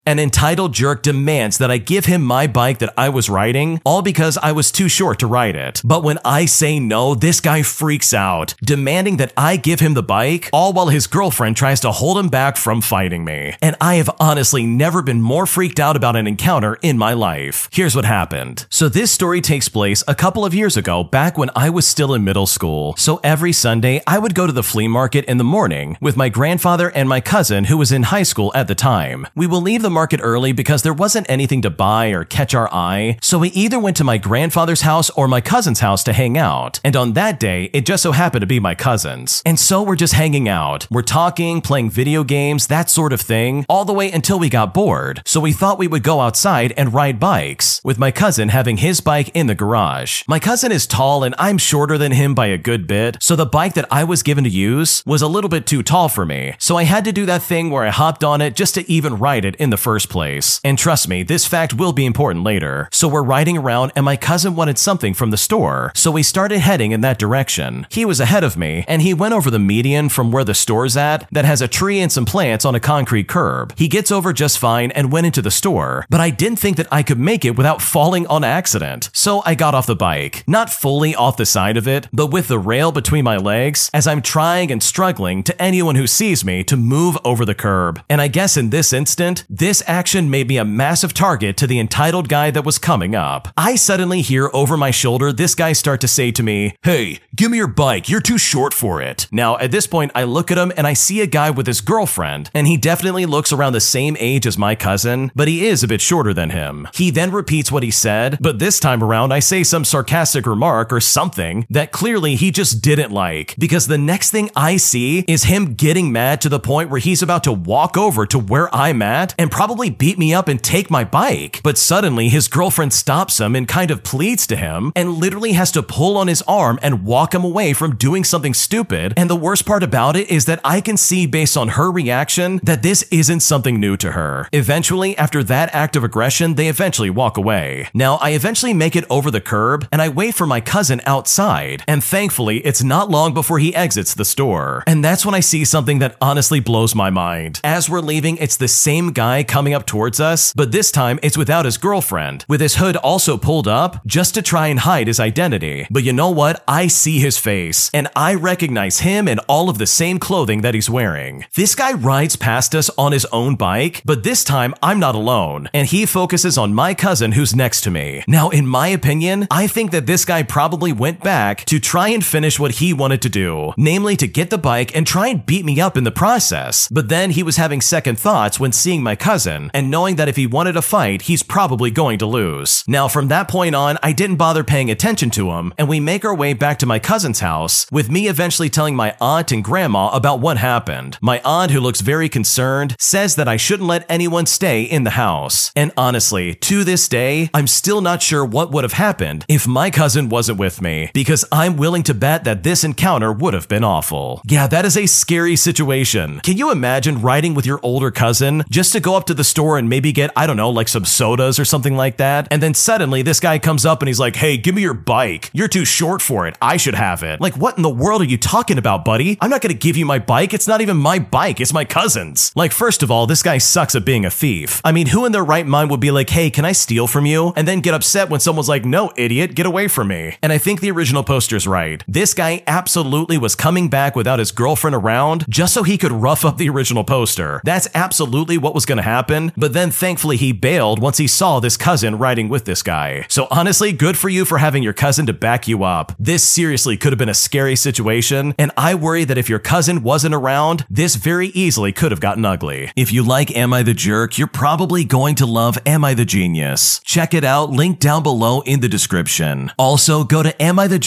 An entitled jerk demands that I give him my bike that I was riding, all because I was too short to ride it. But when I say no, this guy freaks out, demanding that I give him the bike, all while his girlfriend tries to hold him back from fighting me. And I have honestly never been more freaked out about an encounter in my life. Here's what happened. So this story takes place a couple of years ago, back when I was still in middle school. So every Sunday, I would go to the flea market in the morning with my grandfather and my cousin who was in high school at the time. We will leave the market early because there wasn't anything to buy or catch our eye, so we either went to my grandfather's house or my cousin's house to hang out. And on that day, it just so happened to be my cousin's. And so we're just hanging out. We're talking, playing video games, that sort of thing, all the way until we got bored. So we thought we would go outside and ride bikes, with my cousin having his bike in the garage. My cousin is tall and I'm shorter than him by a good bit, so the bike that I was given to use was a little bit too tall for me. So I had to do that thing where I hopped on it just to even ride it in the first place. And trust me, this fact will be important later. So we're riding around and my cousin wanted something from the store, so we started heading in that direction. He was ahead of me and he went over the median from where the store's at that has a tree and some plants on a concrete curb. He gets over just fine and went into the store, but I didn't think that I could make it without falling on accident. So I got off the bike, not fully off the side of it, but with the rail between my legs as I'm trying and struggling to anyone who sees me to move over the curb. And I guess in this instant, this action made me a massive target to the entitled guy that was coming up. I suddenly hear over my shoulder this guy start to say to me, "Hey, give me your bike, you're too short for it." Now at this point I look at him and I see a guy with his girlfriend, and he definitely looks around the same age as my cousin, but he is a bit shorter than him. He then repeats what he said, but this time around I say some sarcastic remark or something that clearly he just didn't like, because the next thing I see is him getting mad to the point where he's about to walk over to where I'm at and probably beat me up and take my bike. But suddenly his girlfriend stops him and kind of pleads to him and literally has to pull on his arm and walk him away from doing something stupid. And the worst part about it is that I can see based on her reaction that this isn't something new to her. Eventually, after that act of aggression, they eventually walk away. Now, I eventually make it over the curb and I wait for my cousin outside, and thankfully it's not long before he exits the store. And that's when I see something that honestly blows my mind. As we're leaving, it's the same guy coming up towards us, but this time it's without his girlfriend, with his hood also pulled up just to try and hide his identity. But you know what? I see his face, and I recognize him in all of the same clothing that he's wearing. This guy rides past us on his own bike, but this time I'm not alone, and he focuses on my cousin who's next to me. Now, in my opinion, I think that this guy probably went back to try and finish what he wanted to do, namely to get the bike and try and beat me up in the process. But then he was having second thoughts when seeing my cousin, and knowing that if he wanted a fight, he's probably going to lose. Now, from that point on, I didn't bother paying attention to him, and we make our way back to my cousin's house, with me eventually telling my aunt and grandma about what happened. My aunt, who looks very concerned, says that I shouldn't let anyone stay in the house. And honestly, to this day, I'm still not sure what would have happened if my cousin wasn't with me, because I'm willing to bet that this encounter would have been awful. Yeah, that is a scary situation. Can you imagine riding with your older cousin just to go up to the store and maybe get, I don't know, like some sodas or something like that, and then suddenly this guy comes up and he's like, "Hey, give me your bike. You're too short for it. I should have it." Like, what in the world are you talking about, buddy? I'm not gonna give you my bike. It's not even my bike. It's my cousin's. Like, first of all, this guy sucks at being a thief. I mean, who in their right mind would be like, "Hey, can I steal from you?" and then get upset when someone's like, "No, idiot, get away from me." And I think the original poster's right. This guy absolutely was coming back without his girlfriend around just so he could rough up the original poster. That's absolutely what was gonna happen, but then thankfully he bailed once he saw this cousin riding with this guy. So honestly, good for you for having your cousin to back you up. This seriously could have been a scary situation, and I worry that if your cousin wasn't around, this very easily could have gotten ugly. If you like Am I the Jerk, you're probably going to love Am I the Genius. Check it out, link down below in the description. Also, go to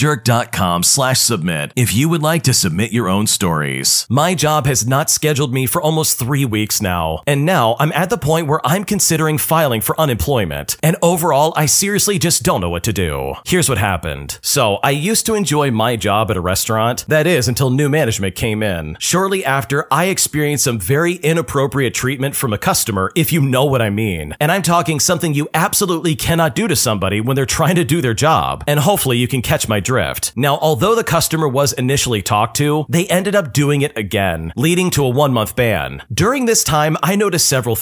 amithejerk.com/submit if you would like to submit your own stories. My job has not scheduled me for almost 3 weeks now, and now I'm at the point where I'm considering filing for unemployment, and overall, I seriously just don't know what to do. Here's what happened. So, I used to enjoy my job at a restaurant, that is, until new management came in. Shortly after, I experienced some very inappropriate treatment from a customer, if you know what I mean. And I'm talking something you absolutely cannot do to somebody when they're trying to do their job, and hopefully you can catch my drift. Now, although the customer was initially talked to, they ended up doing it again, leading to a 1-month ban. During this time, I noticed several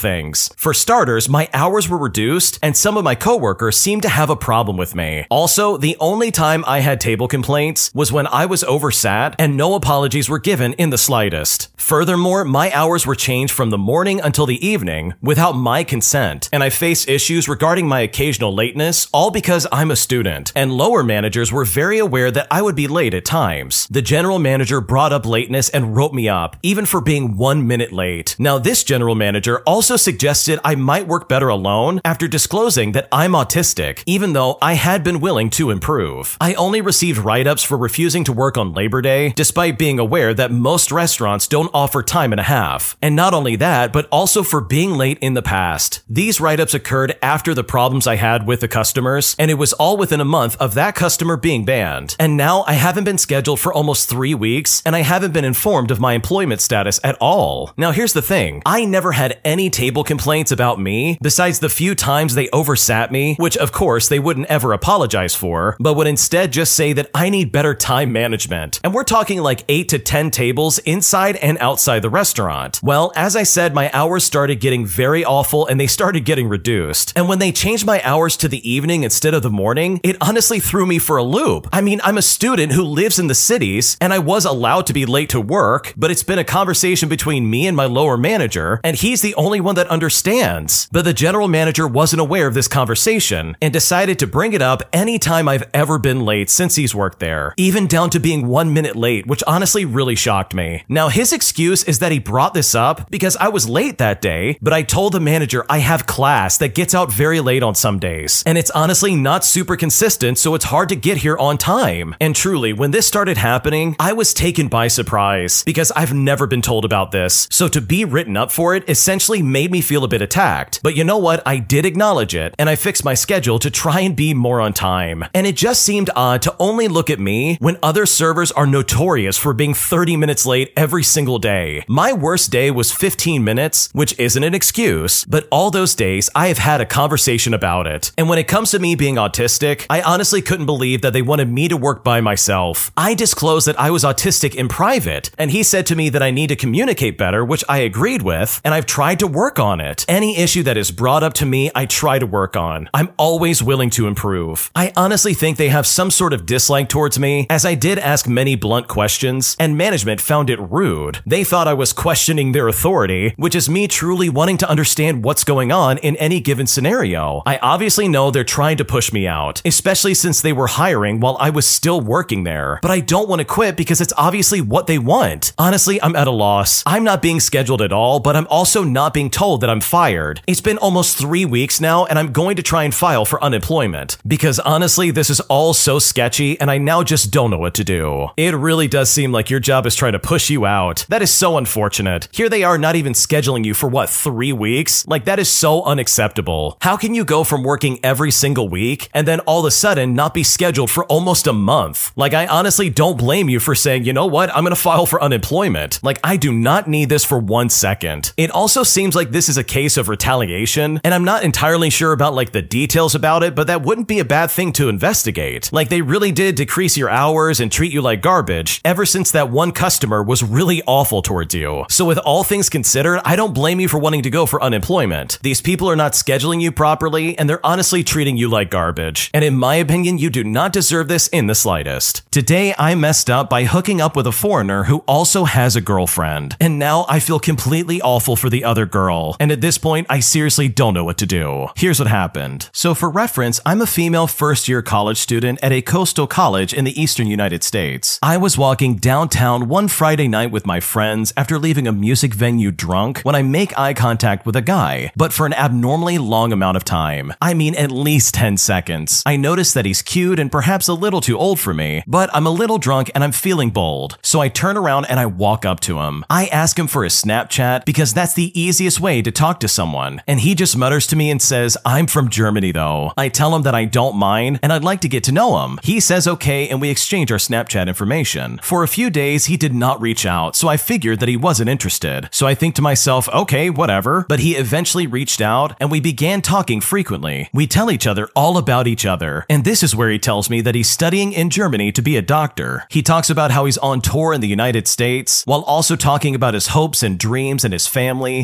things. For starters, my hours were reduced, and some of my coworkers seemed to have a problem with me. Also, the only time I had table complaints was when I was oversat, and no apologies were given in the slightest. Furthermore, my hours were changed from the morning until the evening without my consent, and I faced issues regarding my occasional lateness, all because I'm a student, and lower managers were very aware that I would be late at times. The general manager brought up lateness and wrote me up, even for being 1 minute late. Now, this general manager also suggested I might work better alone after disclosing that I'm autistic, even though I had been willing to improve. I only received write-ups for refusing to work on Labor Day, despite being aware that most restaurants don't offer time and a half. And not only that, but also for being late in the past. These write-ups occurred after the problems I had with the customers, and it was all within a month of that customer being banned. And now I haven't been scheduled for almost 3 weeks, and I haven't been informed of my employment status at all. Now here's the thing, I never had any table complaints about me, besides the few times they oversat me, which of course they wouldn't ever apologize for, but would instead just say that I need better time management. And we're talking like 8 to 10 tables inside and outside the restaurant. Well, as I said, my hours started getting very awful and they started getting reduced. And when they changed my hours to the evening instead of the morning, it honestly threw me for a loop. I mean, I'm a student who lives in the cities and I was allowed to be late to work, but it's been a conversation between me and my lower manager, and he's the only one that understands. But the general manager wasn't aware of this conversation and decided to bring it up anytime I've ever been late since he's worked there, even down to being 1 minute late, which honestly really shocked me. Now, his excuse is that he brought this up because I was late that day, but I told the manager I have class that gets out very late on some days, and it's honestly not super consistent, so it's hard to get here on time. And truly, when this started happening, I was taken by surprise because I've never been told about this, so to be written up for it essentially made me feel a bit attacked. But you know what? I did acknowledge it, and I fixed my schedule to try and be more on time. And it just seemed odd to only look at me when other servers are notorious for being 30 minutes late every single day. My worst day was 15 minutes, which isn't an excuse, but all those days I have had a conversation about it. And when it comes to me being autistic, I honestly couldn't believe that they wanted me to work by myself. I disclosed that I was autistic in private, and he said to me that I need to communicate better, which I agreed with, and I've tried to work on it. Any issue that is brought up to me, I try to work on. I'm always willing to improve. I honestly think they have some sort of dislike towards me, as I did ask many blunt questions, and management found it rude. They thought I was questioning their authority, which is me truly wanting to understand what's going on in any given scenario. I obviously know they're trying to push me out, especially since they were hiring while I was still working there. But I don't want to quit because it's obviously what they want. Honestly, I'm at a loss. I'm not being scheduled at all, but I'm also not being told that I'm fired. It's been almost 3 weeks now, and I'm going to try and file for unemployment. Because honestly, this is all so sketchy, and I now just don't know what to do. It really does seem like your job is trying to push you out. That is so unfortunate. Here they are not even scheduling you for what, 3 weeks? Like, that is so unacceptable. How can you go from working every single week and then all of a sudden not be scheduled for almost a month? Like, I honestly don't blame you for saying, you know what, I'm gonna file for unemployment. Like, I do not need this for 1 second. It also seems like this is a case of retaliation, and I'm not entirely sure about like the details about it, but that wouldn't be a bad thing to investigate. Like, they really did decrease your hours and treat you like garbage ever since that one customer was really awful towards you. So with all things considered, I don't blame you for wanting to go for unemployment. These people are not scheduling you properly, and they're honestly treating you like garbage. And in my opinion, you do not deserve this in the slightest. Today, I messed up by hooking up with a foreigner who also has a girlfriend. And now I feel completely awful for the other girl. And at this point, I seriously don't know what to do. Here's what happened. So for reference, I'm a female first-year college student at a coastal college in the eastern United States. I was walking downtown one Friday night with my friends after leaving a music venue drunk when I make eye contact with a guy, but for an abnormally long amount of time. I mean, at least 10 seconds. I notice that he's cute and perhaps a little too old for me, but I'm a little drunk and I'm feeling bold. So I turn around and I walk up to him. I ask him for his Snapchat because that's the easiest way to talk to someone. And he just mutters to me and says, "I'm from Germany though." I tell him that I don't mind and I'd like to get to know him. He says okay, and we exchange our Snapchat information. For a few days, he did not reach out, so I figured that he wasn't interested. So I think to myself, okay, whatever. But he eventually reached out and we began talking frequently. We tell each other all about each other. And this is where he tells me that he's studying in Germany to be a doctor. He talks about how he's on tour in the United States while also talking about his hopes and dreams and his family. And I do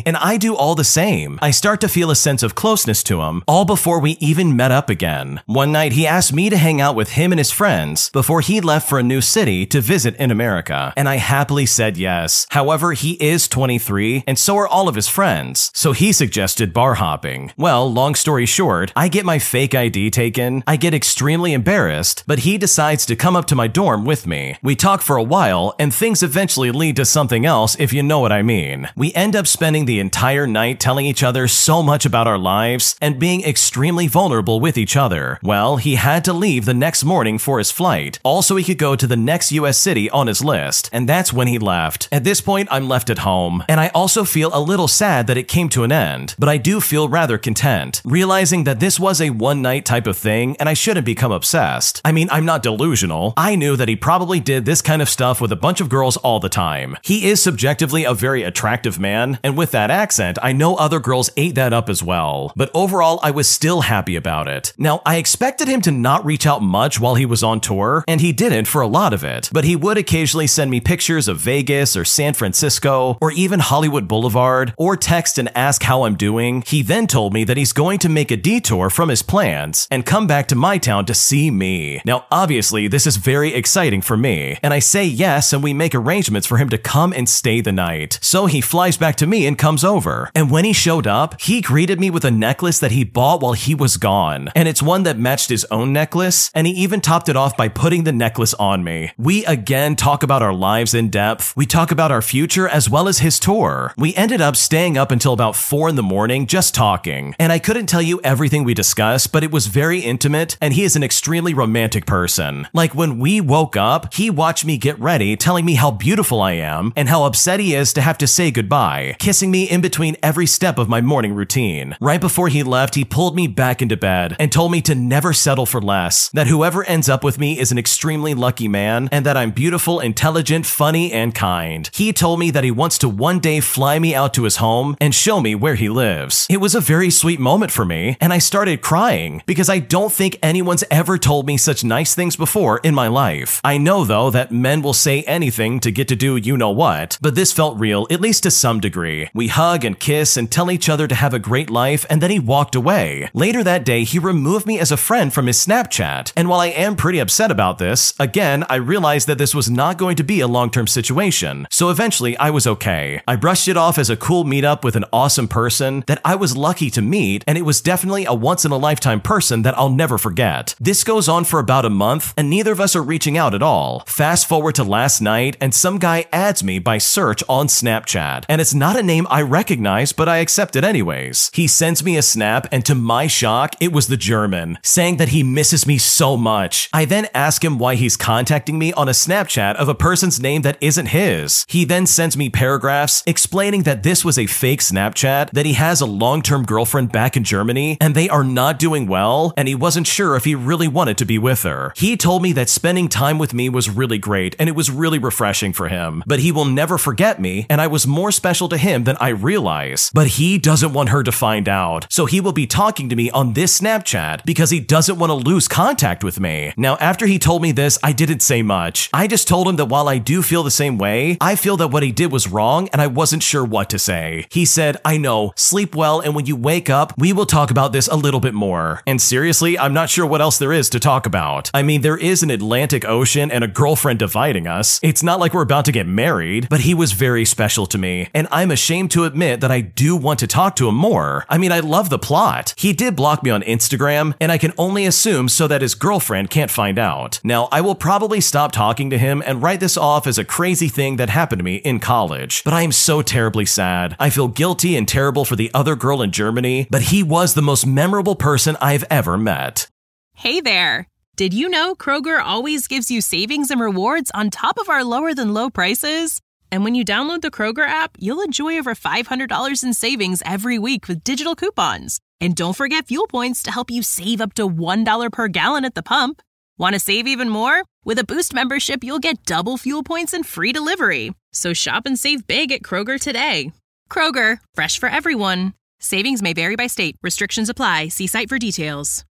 do all the same. I start to feel a sense of closeness to him, all before we even met up again. One night, he asked me to hang out with him and his friends before he left for a new city to visit in America, and I happily said yes. However, he is 23, and so are all of his friends, so he suggested bar hopping. Well, long story short, I get my fake ID taken, I get extremely embarrassed, but he decides to come up to my dorm with me. We talk for a while, and things eventually lead to something else, if you know what I mean. We end up spending the entire night telling each other so much about our lives and being extremely vulnerable with each other. Well, he had to leave the next morning for his flight, also he could go to the next US city on his list, and that's when he left. At this point, I'm left at home, and I also feel a little sad that it came to an end, but I do feel rather content, realizing that this was a one-night type of thing and I shouldn't become obsessed. I mean, I'm not delusional. I knew that he probably did this kind of stuff with a bunch of girls all the time. He is subjectively a very attractive man, and with that accent, I know other girls ate that up as well, but overall, I was still happy about it. Now, I expected him to not reach out much while he was on tour, and he didn't for a lot of it, but he would occasionally send me pictures of Vegas or San Francisco or even Hollywood Boulevard, or text and ask how I'm doing. He then told me that he's going to make a detour from his plans and come back to my town to see me. Now, obviously, this is very exciting for me, and I say yes, and we make arrangements for him to come and stay the night. So he flies back to me and comes over, and when he showed up, he greeted me with a necklace that he bought while he was gone, and it's one that matched his own necklace, and he even topped it off by putting the necklace on me. We again talk about our lives in depth. We talk about our future as well as his tour. We ended up staying up until about 4 in the morning just talking, and I couldn't tell you everything we discussed, but it was very intimate, and he is an extremely romantic person. Like when we woke up, he watched me get ready, telling me how beautiful I am and how upset he is to have to say goodbye, kissing me in between every step of my morning routine. Right before he left, he pulled me back into bed and told me to never settle for less, that whoever ends up with me is an extremely lucky man, and that I'm beautiful, intelligent, funny, and kind. He told me that he wants to one day fly me out to his home and show me where he lives. It was a very sweet moment for me, and I started crying because I don't think anyone's ever told me such nice things before in my life. I know, though, that men will say anything to get to do you know what, but this felt real, at least to some degree. We hug and kiss and tell each other to have a great life, and then he walked away. Later that day, he removed me as a friend from his Snapchat, and while I am pretty upset about this, again, I realized that this was not going to be a long-term situation, so eventually I was okay. I brushed it off as a cool meetup with an awesome person that I was lucky to meet, and it was definitely a once-in-a-lifetime person that I'll never forget. This goes on for about a month, and neither of us are reaching out at all. Fast forward to last night, and some guy adds me by search on Snapchat, and it's not a name I recognize, but I accept it anyways. He sends me a snap, and to my shock, it was the German, saying that he misses me so much. I then ask him why he's contacting me on a Snapchat of a person's name that isn't his. He then sends me paragraphs explaining that this was a fake Snapchat, that he has a long-term girlfriend back in Germany, and they are not doing well, and he wasn't sure if he really wanted to be with her. He told me that spending time with me was really great, and it was really refreshing for him, but he will never forget me, and I was more special to him than I realize. But he doesn't want her to find out, so he will be talking to me on this Snapchat because he doesn't want to lose contact with me. Now, after he told me this, I didn't say much. I just told him that while I do feel the same way, I feel that what he did was wrong, and I wasn't sure what to say. He said, "I know, sleep well, and when you wake up, we will talk about this a little bit more." And seriously, I'm not sure what else there is to talk about. I mean, there is an Atlantic Ocean and a girlfriend dividing us. It's not like we're about to get married, but he was very special to me, and I'm ashamed to admit that I do want to talk to him more. I mean, I love the plot. He did block me on Instagram, and I can only assume so that his girlfriend can't find out. Now, I will probably stop talking to him and write this off as a crazy thing that happened to me in college, but I am so terribly sad. I feel guilty and terrible for the other girl in Germany, but he was the most memorable person I've ever met. Hey there! Did you know Kroger always gives you savings and rewards on top of our lower-than-low prices? And when you download the Kroger app, you'll enjoy over $500 in savings every week with digital coupons. And don't forget fuel points to help you save up to $1 per gallon at the pump. Want to save even more? With a Boost membership, you'll get double fuel points and free delivery. So shop and save big at Kroger today. Kroger, fresh for everyone. Savings may vary by state. Restrictions apply. See site for details.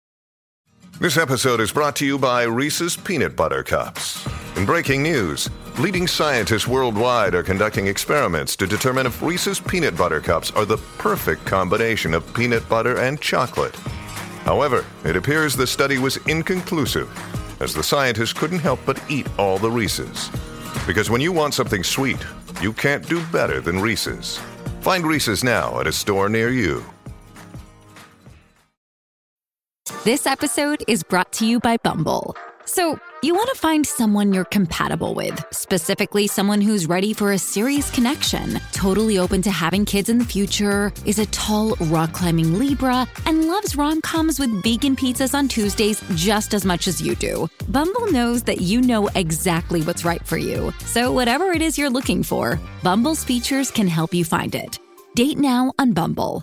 This episode is brought to you by Reese's Peanut Butter Cups. In breaking news, Leading scientists worldwide are conducting experiments to determine if Reese's Peanut Butter Cups are the perfect combination of peanut butter and chocolate. However, it appears the study was inconclusive, as the scientists couldn't help but eat all the Reese's. Because when you want something sweet, you can't do better than Reese's. Find Reese's now at a store near you. This episode is brought to you by Bumble. So, you want to find someone you're compatible with, specifically someone who's ready for a serious connection, totally open to having kids in the future, is a tall, rock-climbing Libra, and loves rom-coms with vegan pizzas on Tuesdays just as much as you do. Bumble knows that you know exactly what's right for you. So whatever it is you're looking for, Bumble's features can help you find it. Date now on Bumble.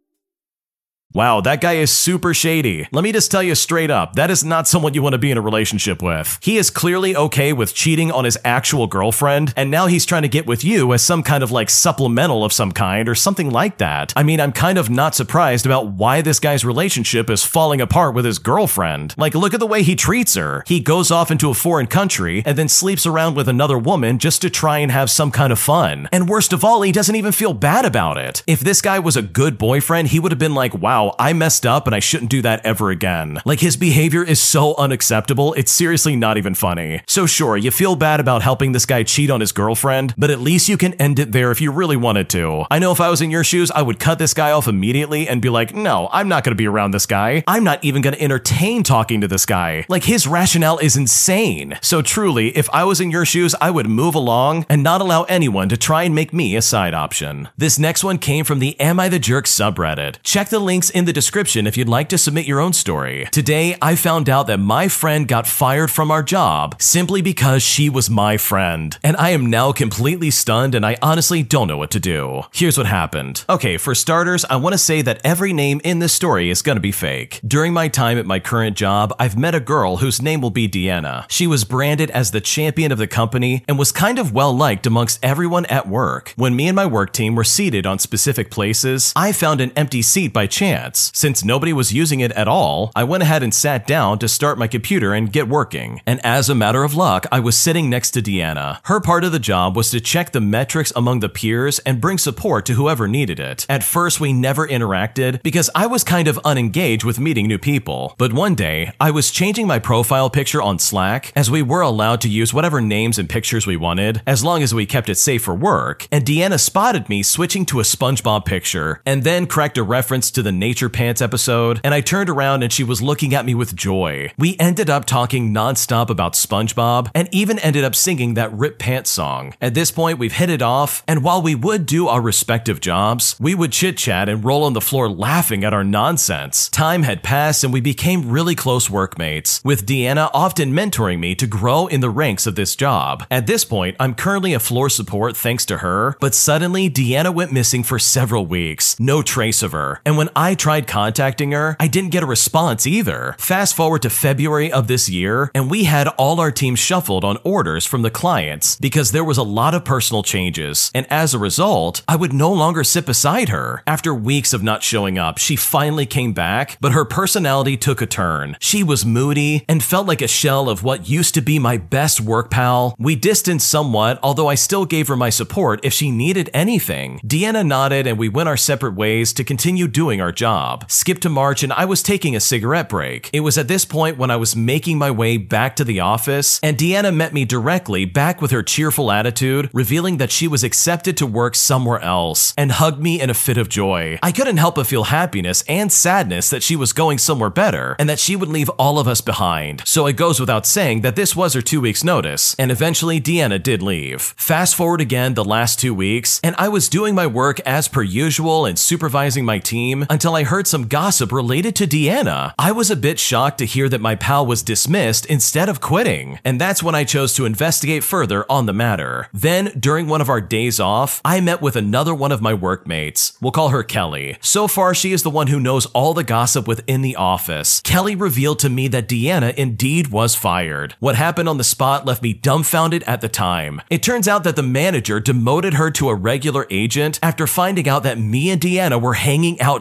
Wow, that guy is super shady. Let me just tell you straight up, that is not someone you want to be in a relationship with. He is clearly okay with cheating on his actual girlfriend, and now he's trying to get with you as some kind of like supplemental of some kind or something like that. I mean, I'm kind of not surprised about why this guy's relationship is falling apart with his girlfriend. Like, look at the way he treats her. He goes off into a foreign country and then sleeps around with another woman just to try and have some kind of fun. And worst of all, he doesn't even feel bad about it. If this guy was a good boyfriend, he would have been like, wow, I messed up and I shouldn't do that ever again. Like, his behavior is so unacceptable, it's seriously not even funny. So sure, you feel bad about helping this guy cheat on his girlfriend, but at least you can end it there if you really wanted to. I know if I was in your shoes, I would cut this guy off immediately and be like, no, I'm not gonna be around this guy. I'm not even gonna entertain talking to this guy. Like, his rationale is insane. So truly, if I was in your shoes, I would move along and not allow anyone to try and make me a side option. This next one came from the Am I the Jerk subreddit. Check the links in the description if you'd like to submit your own story. Today, I found out that my friend got fired from our job simply because she was my friend. And I am now completely stunned and I honestly don't know what to do. Here's what happened. Okay, for starters, I want to say that every name in this story is gonna be fake. During my time at my current job, I've met a girl whose name will be Deanna. She was branded as the champion of the company and was kind of well liked amongst everyone at work. When me and my work team were seated on specific places, I found an empty seat by chance. Since nobody was using it at all, I went ahead and sat down to start my computer and get working. And as a matter of luck, I was sitting next to Deanna. Her part of the job was to check the metrics among the peers and bring support to whoever needed it. At first, we never interacted because I was kind of unengaged with meeting new people. But one day, I was changing my profile picture on Slack, as we were allowed to use whatever names and pictures we wanted, as long as we kept it safe for work, and Deanna spotted me switching to a SpongeBob picture, and then cracked a reference to the Nature Pants episode, and I turned around and she was looking at me with joy. We ended up talking nonstop about SpongeBob, and even ended up singing that Rip Pants song. At this point, we've hit it off, and while we would do our respective jobs, we would chit-chat and roll on the floor laughing at our nonsense. Time had passed and we became really close workmates, with Deanna often mentoring me to grow in the ranks of this job. At this point, I'm currently a floor support thanks to her, but suddenly Deanna went missing for several weeks. No trace of her. And when I tried contacting her, I didn't get a response either. Fast forward to February of this year, and we had all our team shuffled on orders from the clients because there was a lot of personal changes. And as a result, I would no longer sit beside her. After weeks of not showing up, she finally came back, but her personality took a turn. She was moody and felt like a shell of what used to be my best work pal. We distanced somewhat, although I still gave her my support if she needed anything. Deanna nodded and we went our separate ways to continue doing our job. Skip to March and I was taking a cigarette break. It was at this point when I was making my way back to the office, and Deanna met me directly back with her cheerful attitude, revealing that she was accepted to work somewhere else, and hugged me in a fit of joy. I couldn't help but feel happiness and sadness that she was going somewhere better, and that she would leave all of us behind. So it goes without saying that this was her 2 weeks notice, and eventually Deanna did leave. Fast forward again the last 2 weeks, and I was doing my work as per usual and supervising my team until I heard some gossip related to Deanna. I was a bit shocked to hear that my pal was dismissed instead of quitting, and that's when I chose to investigate further on the matter. Then, during one of our days off, I met with another one of my workmates. We'll call her Kelly. So far, she is the one who knows all the gossip within the office. Kelly revealed to me that Deanna indeed was fired. What happened on the spot left me dumbfounded at the time. It turns out that the manager demoted her to a regular agent after finding out that me and Deanna were hanging out together.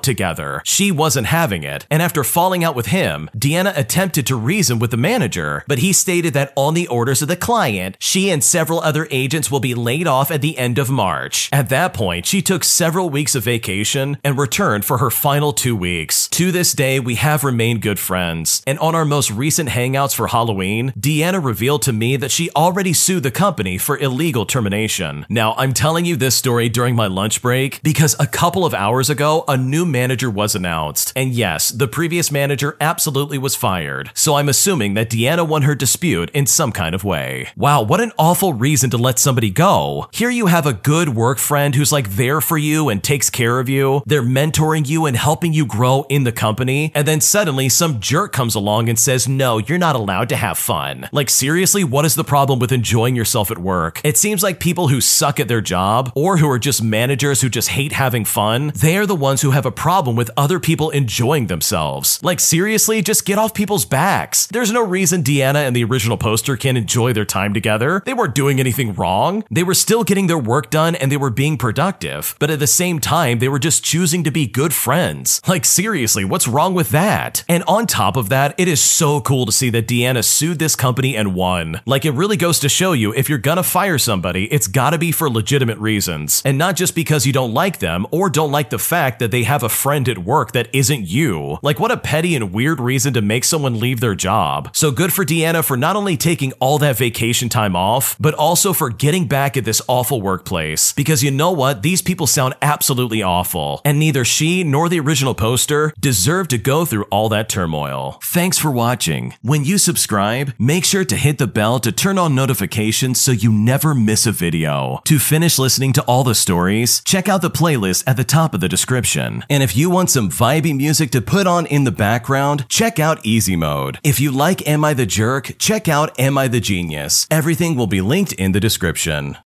other. She wasn't having it, and after falling out with him, Deanna attempted to reason with the manager, but he stated that on the orders of the client, she and several other agents will be laid off at the end of March. At that point, she took several weeks of vacation and returned for her final 2 weeks. To this day, we have remained good friends, and on our most recent hangouts for Halloween, Deanna revealed to me that she already sued the company for illegal termination. Now, I'm telling you this story during my lunch break because a couple of hours ago, a new manager was announced, and yes, the previous manager absolutely was fired, so I'm assuming that Deanna won her dispute in some kind of way. Wow, what an awful reason to let somebody go. Here you have a good work friend who's like there for you and takes care of you. They're mentoring you and helping you grow in the company, and then suddenly some jerk comes along and says, no, you're not allowed to have fun. Like seriously, what is the problem with enjoying yourself at work? It seems like people who suck at their job, or who are just managers who just hate having fun, they are the ones who have a problem with other people enjoying themselves. Like seriously, just get off people's backs. There's no reason Deanna and the original poster can enjoy their time together. They weren't doing anything wrong. They were still getting their work done and they were being productive, but at the same time, they were just choosing to be good friends. Like seriously, what's wrong with that? And on top of that, it is so cool to see that Deanna sued this company and won. Like it really goes to show you, if you're gonna fire somebody, it's gotta be for legitimate reasons, and not just because you don't like them or don't like the fact that they have a friend at work that isn't you. Like what a petty and weird reason to make someone leave their job. So good for Deanna for not only taking all that vacation time off, but also for getting back at this awful workplace. Because you know what? These people sound absolutely awful, and neither she nor the original poster deserve to go through all that turmoil. Thanks for watching. When you subscribe, make sure to hit the bell to turn on notifications so you never miss a video. To finish listening to all the stories, check out the playlist at the top of the description. And if you want some vibey music to put on in the background, check out Easy Mode. If you like Am I the Jerk, check out Am I the Genius. Everything will be linked in the description.